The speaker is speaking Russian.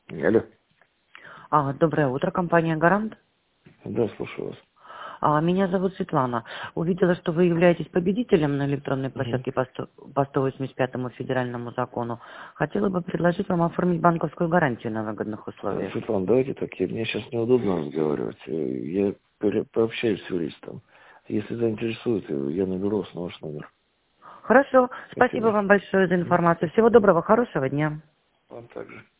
Алло. Доброе утро, компания «Гарант». Да, слушаю вас. Меня зовут Светлана. Увидела, что вы являетесь победителем на электронной Мгм. площадке по 185 федеральному закону. Хотела бы предложить вам оформить банковскую гарантию на выгодных условиях. Светлана, давайте так, мне сейчас неудобно разговаривать. Я пообщаюсь с юристом. Если заинтересует, я наберу вас на ваш номер. Хорошо. Спасибо Спасибо. вам большое за информацию. Всего доброго, хорошего дня. Вам также.